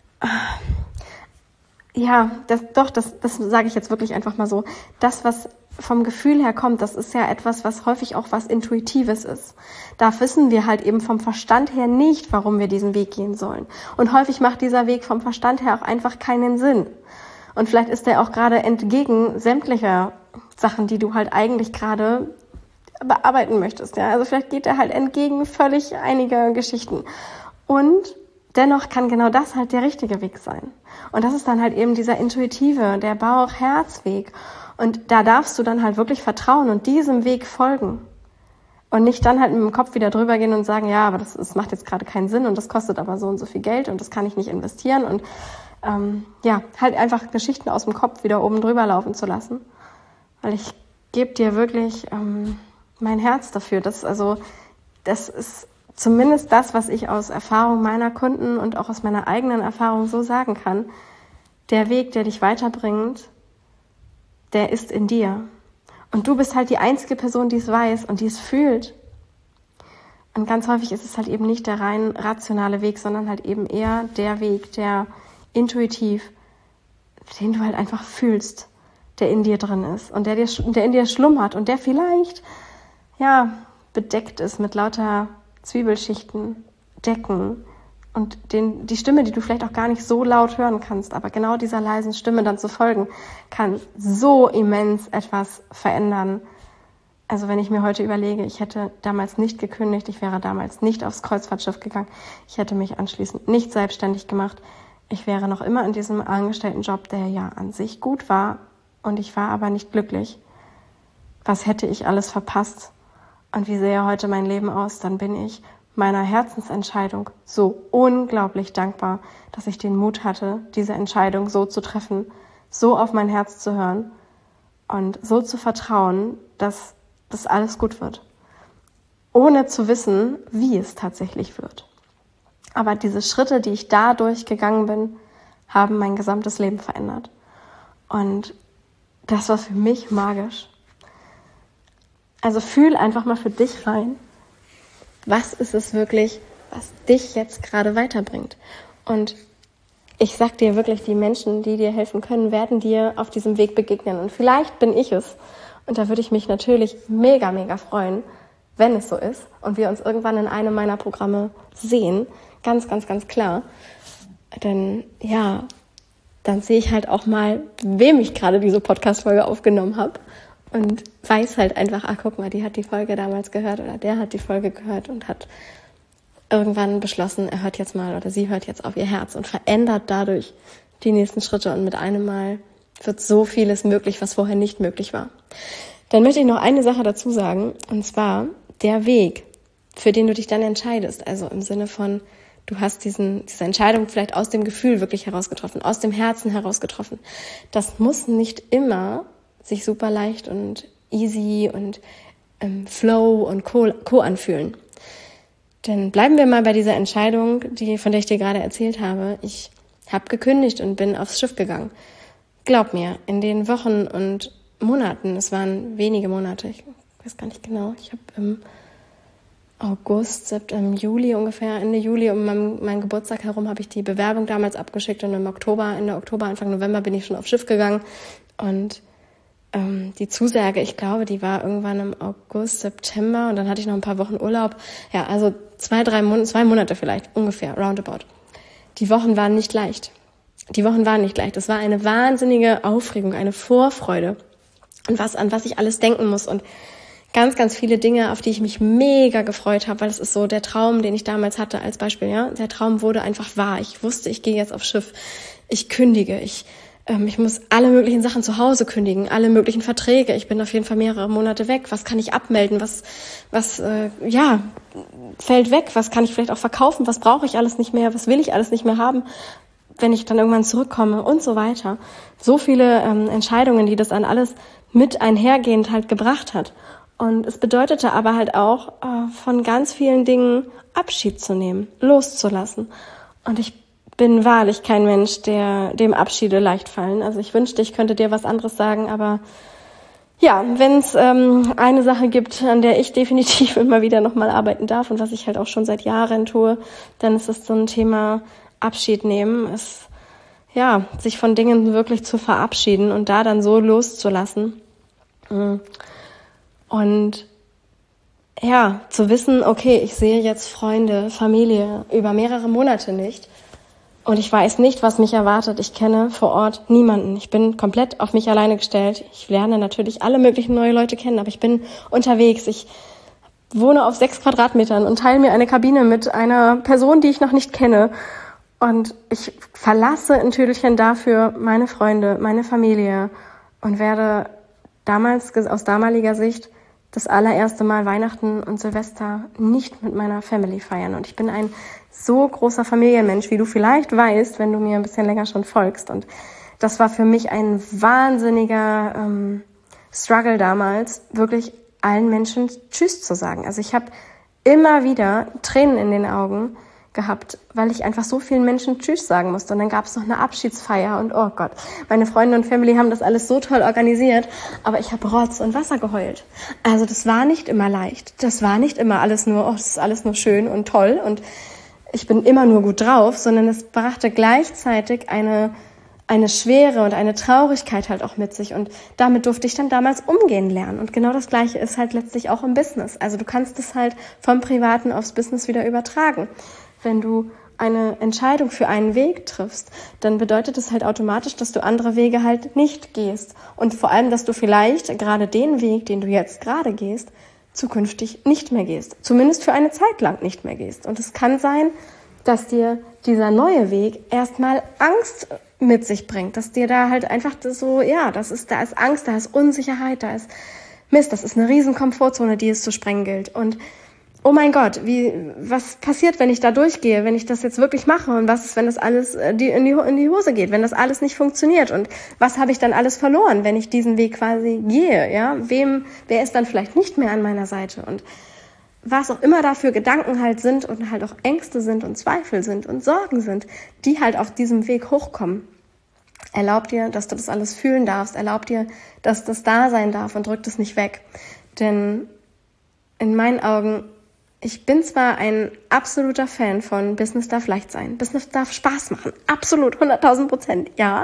ja, das, doch, das, das sage ich jetzt wirklich einfach mal so. Das, was vom Gefühl her kommt, das ist ja etwas, was häufig auch was Intuitives ist. Da wissen wir halt eben vom Verstand her nicht, warum wir diesen Weg gehen sollen. Und häufig macht dieser Weg vom Verstand her auch einfach keinen Sinn. Und vielleicht ist der auch gerade entgegen sämtlicher Sachen, die du halt eigentlich gerade bearbeiten möchtest, ja. Also vielleicht geht er halt entgegen völlig einiger Geschichten. Und dennoch kann genau das halt der richtige Weg sein. Und das ist dann halt eben dieser intuitive, der Bauch-Herz-Weg. Und da darfst du dann halt wirklich vertrauen und diesem Weg folgen. Und nicht dann halt mit dem Kopf wieder drüber gehen und sagen, ja, aber das, das macht jetzt gerade keinen Sinn und das kostet aber so und so viel Geld und das kann ich nicht investieren. Und ähm, ja, halt einfach Geschichten aus dem Kopf wieder oben drüber laufen zu lassen. Weil ich gebe dir wirklich ähm, mein Herz dafür. Das, also, das ist zumindest das, was ich aus Erfahrung meiner Kunden und auch aus meiner eigenen Erfahrung so sagen kann. Der Weg, der dich weiterbringt, der ist in dir. Und du bist halt die einzige Person, die es weiß und die es fühlt. Und ganz häufig ist es halt eben nicht der rein rationale Weg, sondern halt eben eher der Weg, der intuitiv, den du halt einfach fühlst, der in dir drin ist und der, dir, der in dir schlummert und der vielleicht ja, bedeckt ist mit lauter Zwiebelschichten, Decken und den, die Stimme, die du vielleicht auch gar nicht so laut hören kannst, aber genau dieser leisen Stimme dann zu folgen, kann so immens etwas verändern. Also wenn ich mir heute überlege, ich hätte damals nicht gekündigt, ich wäre damals nicht aufs Kreuzfahrtschiff gegangen, ich hätte mich anschließend nicht selbstständig gemacht, ich wäre noch immer in diesem Angestelltenjob, der ja an sich gut war und ich war aber nicht glücklich. Was hätte ich alles verpasst? Und wie sähe heute mein Leben aus, dann bin ich meiner Herzensentscheidung so unglaublich dankbar, dass ich den Mut hatte, diese Entscheidung so zu treffen, so auf mein Herz zu hören und so zu vertrauen, dass das alles gut wird, ohne zu wissen, wie es tatsächlich wird. Aber diese Schritte, die ich dadurch gegangen bin, haben mein gesamtes Leben verändert. Und das war für mich magisch. Also fühl einfach mal für dich rein, was ist es wirklich, was dich jetzt gerade weiterbringt. Und ich sag dir wirklich, die Menschen, die dir helfen können, werden dir auf diesem Weg begegnen. Und vielleicht bin ich es. Und da würde ich mich natürlich mega, mega freuen, wenn es so ist und wir uns irgendwann in einem meiner Programme sehen. Ganz, ganz, ganz klar. Denn ja, dann sehe ich halt auch mal, wem ich gerade diese Podcast-Folge aufgenommen habe. Und weiß halt einfach, ach guck mal, die hat die Folge damals gehört oder der hat die Folge gehört und hat irgendwann beschlossen, er hört jetzt mal oder sie hört jetzt auf ihr Herz und verändert dadurch die nächsten Schritte. Und mit einem Mal wird so vieles möglich, was vorher nicht möglich war. Dann möchte ich noch eine Sache dazu sagen, und zwar der Weg, für den du dich dann entscheidest. Also im Sinne von, du hast diesen, diese Entscheidung vielleicht aus dem Gefühl wirklich herausgetroffen, aus dem Herzen herausgetroffen. Das muss nicht immer sich super leicht und easy und ähm, flow und co, co anfühlen. Denn bleiben wir mal bei dieser Entscheidung, die, von der ich dir gerade erzählt habe. Ich habe gekündigt und bin aufs Schiff gegangen. Glaub mir, in den Wochen und Monaten, es waren wenige Monate, ich weiß gar nicht genau, ich habe im August, September, Juli ungefähr, Ende Juli um meinen, meinen Geburtstag herum habe ich die Bewerbung damals abgeschickt und im Oktober, Ende Oktober, Anfang November bin ich schon aufs Schiff gegangen und ähm, die Zusage, ich glaube, die war irgendwann im August, September und dann hatte ich noch ein paar Wochen Urlaub. Ja, also zwei, drei Monate, zwei Monate vielleicht ungefähr, roundabout. Die Wochen waren nicht leicht. Die Wochen waren nicht leicht. Es war eine wahnsinnige Aufregung, eine Vorfreude und was an was ich alles denken muss und ganz, ganz viele Dinge, auf die ich mich mega gefreut habe, weil es ist so der Traum, den ich damals hatte als Beispiel, ja. Der Traum wurde einfach wahr. Ich wusste, ich gehe jetzt aufs Schiff. Ich kündige. Ich, ähm, ich muss alle möglichen Sachen zu Hause kündigen, alle möglichen Verträge. Ich bin auf jeden Fall mehrere Monate weg. Was kann ich abmelden? Was, was, äh, ja, fällt weg? Was kann ich vielleicht auch verkaufen? Was brauche ich alles nicht mehr? Was will ich alles nicht mehr haben, wenn ich dann irgendwann zurückkomme und so weiter. So viele ähm, Entscheidungen, die das dann alles mit einhergehend halt gebracht hat. Und es bedeutete aber halt auch, äh, von ganz vielen Dingen Abschied zu nehmen, loszulassen. Und ich bin wahrlich kein Mensch, der dem Abschiede leicht fallen. Also ich wünschte, ich könnte dir was anderes sagen, aber ja, wenn es ähm, eine Sache gibt, an der ich definitiv immer wieder nochmal arbeiten darf und was ich halt auch schon seit Jahren tue, dann ist es so ein Thema Abschied nehmen, es, ja, sich von Dingen wirklich zu verabschieden und da dann so loszulassen. Mhm. Und ja, zu wissen, okay, ich sehe jetzt Freunde, Familie über mehrere Monate nicht und ich weiß nicht, was mich erwartet. Ich kenne vor Ort niemanden. Ich bin komplett auf mich alleine gestellt. Ich lerne natürlich alle möglichen neue Leute kennen, aber ich bin unterwegs. Ich wohne auf sechs Quadratmetern und teile mir eine Kabine mit einer Person, die ich noch nicht kenne. Und ich verlasse in Tüdelchen dafür meine Freunde, meine Familie und werde damals, aus damaliger Sicht, das allererste Mal Weihnachten und Silvester nicht mit meiner Family feiern. Und ich bin ein so großer Familienmensch, wie du vielleicht weißt, wenn du mir ein bisschen länger schon folgst. Und das war für mich ein wahnsinniger ähm, Struggle damals, wirklich allen Menschen Tschüss zu sagen. Also ich habe immer wieder Tränen in den Augen gehabt, weil ich einfach so vielen Menschen Tschüss sagen musste. Und dann gab es noch eine Abschiedsfeier und oh Gott, meine Freunde und Family haben das alles so toll organisiert, aber ich habe Rotz und Wasser geheult. Also das war nicht immer leicht. Das war nicht immer alles nur, oh, das ist alles nur schön und toll und ich bin immer nur gut drauf, sondern es brachte gleichzeitig eine eine Schwere und eine Traurigkeit halt auch mit sich und damit durfte ich dann damals umgehen lernen und genau das Gleiche ist halt letztlich auch im Business. Also du kannst es halt vom Privaten aufs Business wieder übertragen. Wenn du eine Entscheidung für einen Weg triffst, dann bedeutet es halt automatisch, dass du andere Wege halt nicht gehst. Und vor allem, dass du vielleicht gerade den Weg, den du jetzt gerade gehst, zukünftig nicht mehr gehst. Zumindest für eine Zeit lang nicht mehr gehst. Und es kann sein, dass dir dieser neue Weg erstmal Angst mit sich bringt. Dass dir da halt einfach so, ja, das ist, da ist Angst, da ist Unsicherheit, da ist Mist, das ist eine riesen Komfortzone, die es zu sprengen gilt. Und oh mein Gott, wie, was passiert, wenn ich da durchgehe, wenn ich das jetzt wirklich mache und was ist, wenn das alles in die, in die Hose geht, wenn das alles nicht funktioniert und was habe ich dann alles verloren, wenn ich diesen Weg quasi gehe, ja, wem, wer ist dann vielleicht nicht mehr an meiner Seite und was auch immer da für Gedanken halt sind und halt auch Ängste sind und Zweifel sind und Sorgen sind, die halt auf diesem Weg hochkommen. Erlaub dir, dass du das alles fühlen darfst, erlaub dir, dass das da sein darf und drück das nicht weg, denn in meinen Augen ich bin zwar ein absoluter Fan von Business darf leicht sein. Business darf Spaß machen. Absolut, hunderttausend Prozent, ja.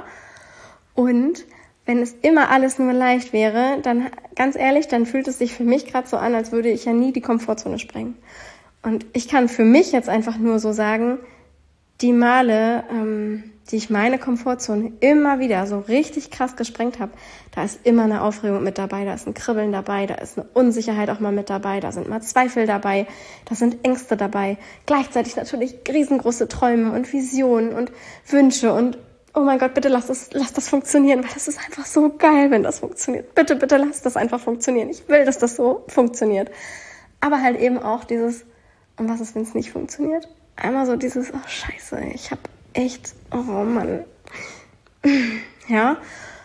Und wenn es immer alles nur leicht wäre, dann, ganz ehrlich, dann fühlt es sich für mich gerade so an, als würde ich ja nie die Komfortzone sprengen. Und ich kann für mich jetzt einfach nur so sagen, die Male, ähm, die ich meine Komfortzone immer wieder so richtig krass gesprengt habe, da ist immer eine Aufregung mit dabei, da ist ein Kribbeln dabei, da ist eine Unsicherheit auch mal mit dabei, da sind mal Zweifel dabei, da sind Ängste dabei, gleichzeitig natürlich riesengroße Träume und Visionen und Wünsche und oh mein Gott, bitte lass das, lass das funktionieren, weil das ist einfach so geil, wenn das funktioniert. Bitte, bitte lass das einfach funktionieren. Ich will, dass das so funktioniert. Aber halt eben auch dieses, und was ist, wenn es nicht funktioniert? Einmal so dieses, oh scheiße, ich hab echt, oh Mann. Ja.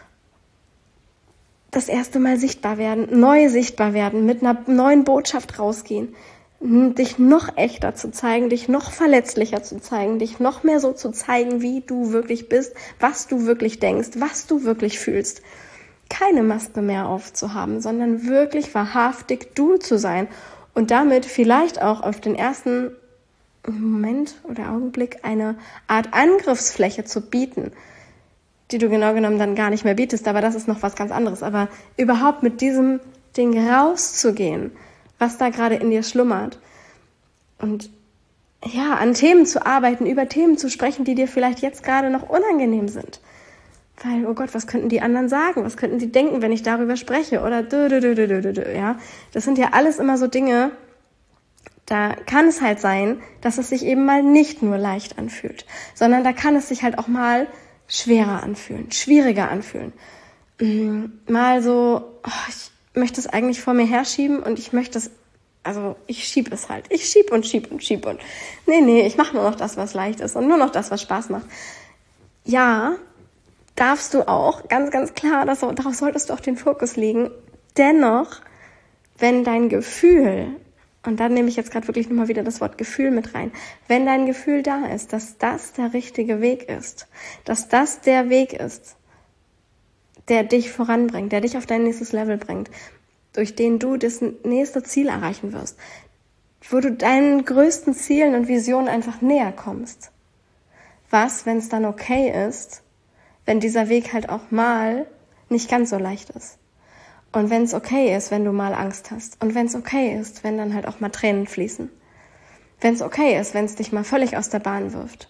Das erste Mal sichtbar werden, neu sichtbar werden, mit einer neuen Botschaft rausgehen, dich noch echter zu zeigen, dich noch verletzlicher zu zeigen, dich noch mehr so zu zeigen, wie du wirklich bist, was du wirklich denkst, was du wirklich fühlst. Keine Maske mehr aufzuhaben, sondern wirklich wahrhaftig du zu sein und damit vielleicht auch auf den ersten Moment oder Augenblick eine Art Angriffsfläche zu bieten, die du genau genommen dann gar nicht mehr bietest, aber das ist noch was ganz anderes. Aber überhaupt mit diesem Ding rauszugehen, was da gerade in dir schlummert und ja, an Themen zu arbeiten, über Themen zu sprechen, die dir vielleicht jetzt gerade noch unangenehm sind. Weil, oh Gott, was könnten die anderen sagen? Was könnten die denken, wenn ich darüber spreche? Oder dö, dö, dö, dö, dö, dö, ja. Das sind ja alles immer so Dinge, da kann es halt sein, dass es sich eben mal nicht nur leicht anfühlt, sondern da kann es sich halt auch mal schwerer anfühlen, schwieriger anfühlen. Mal so, oh, ich möchte es eigentlich vor mir herschieben und ich möchte es, also ich schiebe es halt. Ich schieb und schieb und schieb und nee, nee, ich mache nur noch das, was leicht ist und nur noch das, was Spaß macht. Ja, darfst du auch, ganz, ganz klar, das, darauf solltest du auch den Fokus legen. Dennoch, wenn dein Gefühl, und dann nehme ich jetzt gerade wirklich nochmal wieder das Wort Gefühl mit rein, wenn dein Gefühl da ist, dass das der richtige Weg ist, dass das der Weg ist, der dich voranbringt, der dich auf dein nächstes Level bringt, durch den du das nächste Ziel erreichen wirst, wo du deinen größten Zielen und Visionen einfach näher kommst. Was, wenn es dann okay ist, wenn dieser Weg halt auch mal nicht ganz so leicht ist. Und wenn es okay ist, wenn du mal Angst hast. Und wenn es okay ist, wenn dann halt auch mal Tränen fließen. Wenn es okay ist, wenn es dich mal völlig aus der Bahn wirft.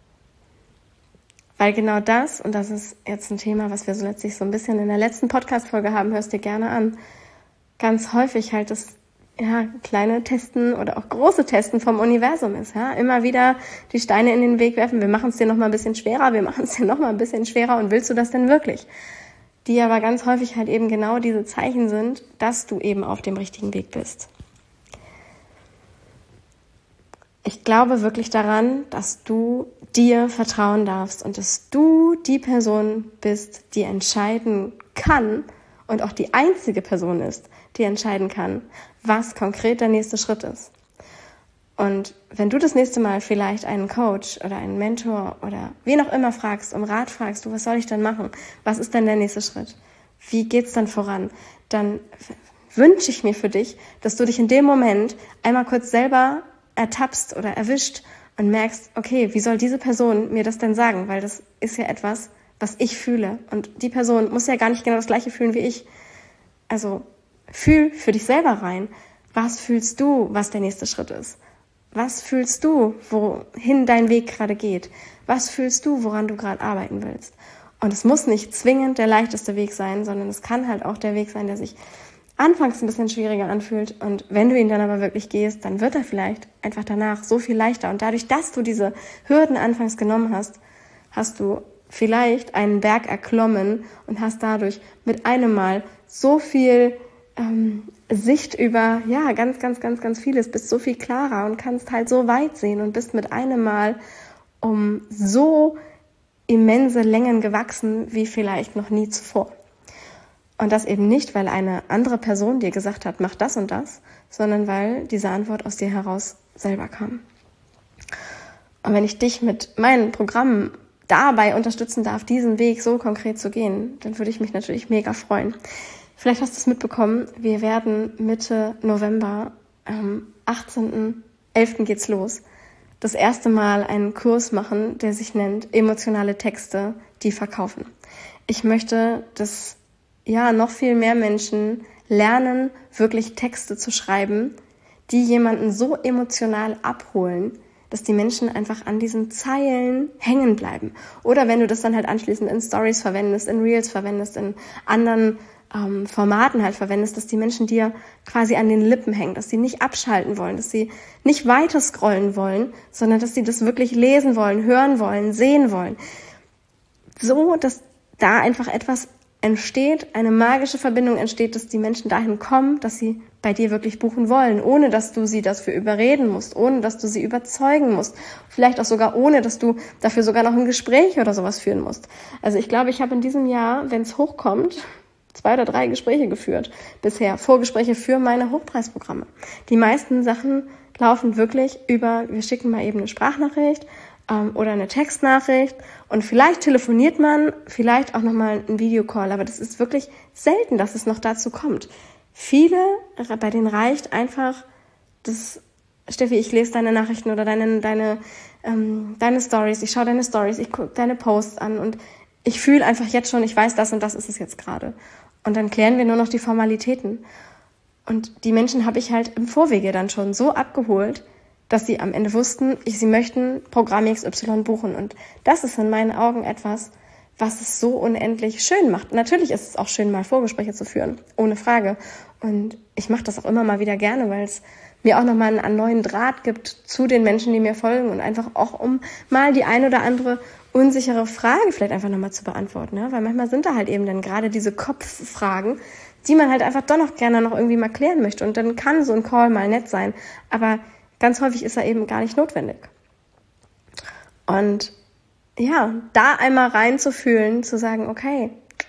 Weil genau das, und das ist jetzt ein Thema, was wir so letztlich so ein bisschen in der letzten Podcast-Folge haben, hörst dir gerne an, ganz häufig halt das ja, kleine Testen oder auch große Testen vom Universum ist. Ja? Immer wieder die Steine in den Weg werfen, wir machen es dir noch mal ein bisschen schwerer, wir machen es dir noch mal ein bisschen schwerer und willst du das denn wirklich? Die aber ganz häufig halt eben genau diese Zeichen sind, dass du eben auf dem richtigen Weg bist. Ich glaube wirklich daran, dass du dir vertrauen darfst und dass du die Person bist, die entscheiden kann und auch die einzige Person ist, die entscheiden kann, was konkret der nächste Schritt ist. Und wenn du das nächste Mal vielleicht einen Coach oder einen Mentor oder wen auch immer fragst, um Rat fragst, du, was soll ich denn machen? Was ist denn der nächste Schritt? Wie geht's dann voran? Dann wünsche ich mir für dich, dass du dich in dem Moment einmal kurz selber ertappst oder erwischt und merkst, okay, wie soll diese Person mir das denn sagen? Weil das ist ja etwas, was ich fühle. Und die Person muss ja gar nicht genau das Gleiche fühlen wie ich. Also fühl für dich selber rein. Was fühlst du, was der nächste Schritt ist? Was fühlst du, wohin dein Weg gerade geht? Was fühlst du, woran du gerade arbeiten willst? Und es muss nicht zwingend der leichteste Weg sein, sondern es kann halt auch der Weg sein, der sich anfangs ein bisschen schwieriger anfühlt. Und wenn du ihn dann aber wirklich gehst, dann wird er vielleicht einfach danach so viel leichter. Und dadurch, dass du diese Hürden anfangs genommen hast, hast du vielleicht einen Berg erklommen und hast dadurch mit einem Mal so viel ähm, Sicht über, ja, ganz, ganz, ganz, ganz vieles, bist so viel klarer und kannst halt so weit sehen und bist mit einem Mal um so immense Längen gewachsen wie vielleicht noch nie zuvor. Und das eben nicht, weil eine andere Person dir gesagt hat, mach das und das, sondern weil diese Antwort aus dir heraus selber kam. Und wenn ich dich mit meinen Programmen dabei unterstützen darf, diesen Weg so konkret zu gehen, dann würde ich mich natürlich mega freuen. Vielleicht hast du es mitbekommen, wir werden Mitte November, am achtzehnten elften geht's los, das erste Mal einen Kurs machen, der sich nennt Emotionale Texte, die verkaufen. Ich möchte, dass ja noch viel mehr Menschen lernen, wirklich Texte zu schreiben, die jemanden so emotional abholen, dass die Menschen einfach an diesen Zeilen hängen bleiben. Oder wenn du das dann halt anschließend in Stories verwendest, in Reels verwendest, in anderen ähm, Formaten halt verwendest, dass die Menschen dir quasi an den Lippen hängen, dass sie nicht abschalten wollen, dass sie nicht weiter scrollen wollen, sondern dass sie das wirklich lesen wollen, hören wollen, sehen wollen. So, dass da einfach etwas entsteht, eine magische Verbindung entsteht, dass die Menschen dahin kommen, dass sie bei dir wirklich buchen wollen, ohne dass du sie dafür überreden musst, ohne dass du sie überzeugen musst, vielleicht auch sogar ohne, dass du dafür sogar noch ein Gespräch oder sowas führen musst. Also ich glaube, ich habe in diesem Jahr, wenn es hochkommt, zwei oder drei Gespräche geführt bisher, Vorgespräche für meine Hochpreisprogramme. Die meisten Sachen laufen wirklich über, wir schicken mal eben eine Sprachnachricht ähm, oder eine Textnachricht und vielleicht telefoniert man, vielleicht auch nochmal ein Videocall, aber das ist wirklich selten, dass es noch dazu kommt. Viele, bei denen reicht einfach das, Steffi, ich lese deine Nachrichten oder deine, deine, ähm, deine Stories, ich schaue deine Stories, ich gucke deine Posts an und ich fühle einfach jetzt schon, ich weiß, das und das ist es jetzt gerade. Und dann klären wir nur noch die Formalitäten. Und die Menschen habe ich halt im Vorwege dann schon so abgeholt, dass sie am Ende wussten, ich, sie möchten Programm X Y buchen. Und das ist in meinen Augen etwas, was es so unendlich schön macht. Natürlich ist es auch schön, mal Vorgespräche zu führen, ohne Frage. Und ich mache das auch immer mal wieder gerne, weil es mir auch nochmal einen neuen Draht gibt zu den Menschen, die mir folgen und einfach auch, um mal die ein oder andere unsichere Frage vielleicht einfach nochmal zu beantworten. Ja? Weil manchmal sind da halt eben dann gerade diese Kopffragen, die man halt einfach doch noch gerne noch irgendwie mal klären möchte. Und dann kann so ein Call mal nett sein. Aber ganz häufig ist er eben gar nicht notwendig. Und ja, da einmal reinzufühlen, zu sagen, okay,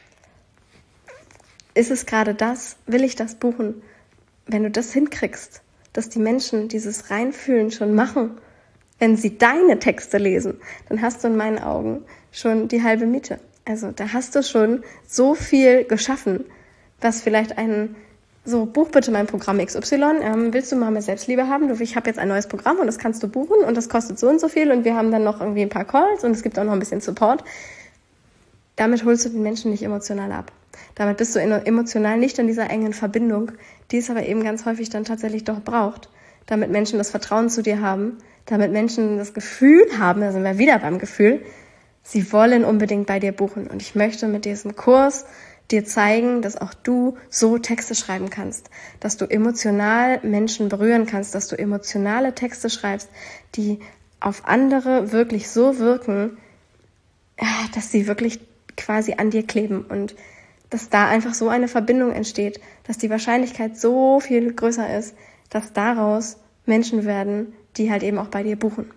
ist es gerade das? Will ich das buchen? Wenn du das hinkriegst, dass die Menschen dieses Reinfühlen schon machen, wenn sie deine Texte lesen, dann hast du in meinen Augen schon die halbe Miete. Also da hast du schon so viel geschaffen, was vielleicht ein, so, buch bitte mein Programm X Y, ähm, willst du mal mehr Selbstliebe haben? Du, ich habe jetzt ein neues Programm und das kannst du buchen und das kostet so und so viel und wir haben dann noch irgendwie ein paar Calls und es gibt auch noch ein bisschen Support. Damit holst du den Menschen nicht emotional ab. Damit bist du emotional nicht in dieser engen Verbindung, die es aber eben ganz häufig dann tatsächlich doch braucht, damit Menschen das Vertrauen zu dir haben, damit Menschen das Gefühl haben, da sind wir wieder beim Gefühl, sie wollen unbedingt bei dir buchen. Und ich möchte mit diesem Kurs dir zeigen, dass auch du so Texte schreiben kannst, dass du emotional Menschen berühren kannst, dass du emotionale Texte schreibst, die auf andere wirklich so wirken, dass sie wirklich quasi an dir kleben und dass da einfach so eine Verbindung entsteht, dass die Wahrscheinlichkeit so viel größer ist, dass daraus Menschen werden, die halt eben auch bei dir buchen.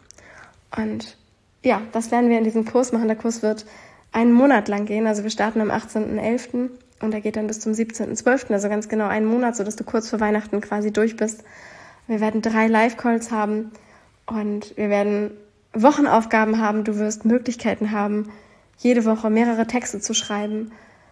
Und ja, das werden wir in diesem Kurs machen. Der Kurs wird einen Monat lang gehen. Also wir starten am achtzehnten elften und der geht dann bis zum siebzehnten zwölften Also ganz genau einen Monat, sodass du kurz vor Weihnachten quasi durch bist. Wir werden drei Live-Calls haben und wir werden Wochenaufgaben haben. Du wirst Möglichkeiten haben, jede Woche mehrere Texte zu schreiben,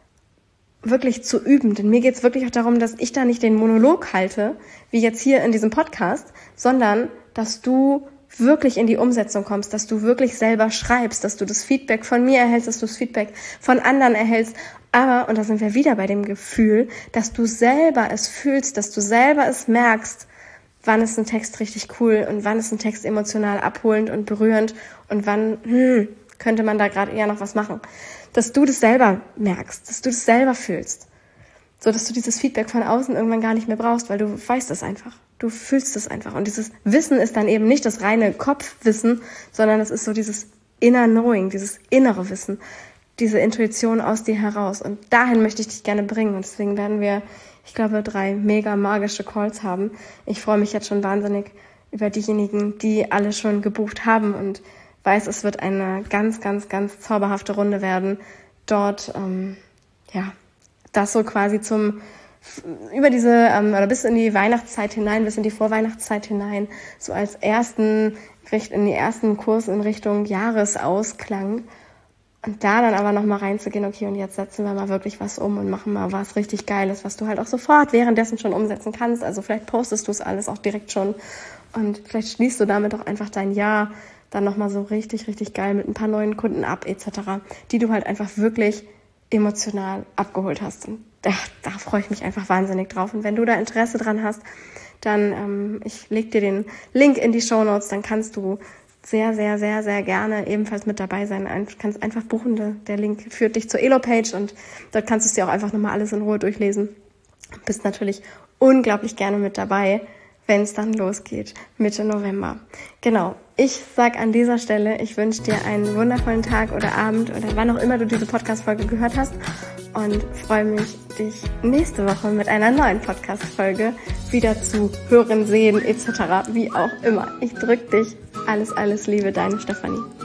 wirklich zu üben. Denn mir geht es wirklich auch darum, dass ich da nicht den Monolog halte, wie jetzt hier in diesem Podcast, sondern dass du wirklich in die Umsetzung kommst, dass du wirklich selber schreibst, dass du das Feedback von mir erhältst, dass du das Feedback von anderen erhältst. Aber, und da sind wir wieder bei dem Gefühl, dass du selber es fühlst, dass du selber es merkst, wann ist ein Text richtig cool und wann ist ein Text emotional abholend und berührend und wann hm, könnte man da gerade eher noch was machen. Dass du das selber merkst, dass du das selber fühlst, so dass du dieses Feedback von außen irgendwann gar nicht mehr brauchst, weil du weißt es einfach. Du fühlst es einfach. Und dieses Wissen ist dann eben nicht das reine Kopfwissen, sondern es ist so dieses Inner Knowing, dieses innere Wissen, diese Intuition aus dir heraus. Und dahin möchte ich dich gerne bringen. Und deswegen werden wir, ich glaube, drei mega magische Calls haben. Ich freue mich jetzt schon wahnsinnig über diejenigen, die alle schon gebucht haben und weiß, es wird eine ganz, ganz, ganz zauberhafte Runde werden. Dort, ähm, ja, das so quasi zum über diese, ähm, oder bis in die Weihnachtszeit hinein, bis in die Vorweihnachtszeit hinein, so als ersten, in die ersten Kurs in Richtung Jahresausklang. Und da dann aber nochmal reinzugehen, okay, und jetzt setzen wir mal wirklich was um und machen mal was richtig Geiles, was du halt auch sofort währenddessen schon umsetzen kannst. Also vielleicht postest du es alles auch direkt schon und vielleicht schließt du damit auch einfach dein Jahr dann nochmal so richtig, richtig geil mit ein paar neuen Kunden ab et cetera, die du halt einfach wirklich emotional abgeholt hast. Und da, da freue ich mich einfach wahnsinnig drauf. Und wenn du da Interesse dran hast, dann, ähm, ich leg dir den Link in die Shownotes, dann kannst du sehr, sehr, sehr, sehr gerne ebenfalls mit dabei sein. Du kannst einfach buchen, der Link führt dich zur Elo-Page und dort kannst du es dir auch einfach nochmal alles in Ruhe durchlesen. Du bist natürlich unglaublich gerne mit dabei, wenn es dann losgeht, Mitte November. Genau, ich sag an dieser Stelle, ich wünsche dir einen wundervollen Tag oder Abend oder wann auch immer du diese Podcast-Folge gehört hast und freue mich, dich nächste Woche mit einer neuen Podcast-Folge wieder zu hören, sehen et cetera, wie auch immer. Ich drück dich. Alles, alles Liebe, deine Stefanie.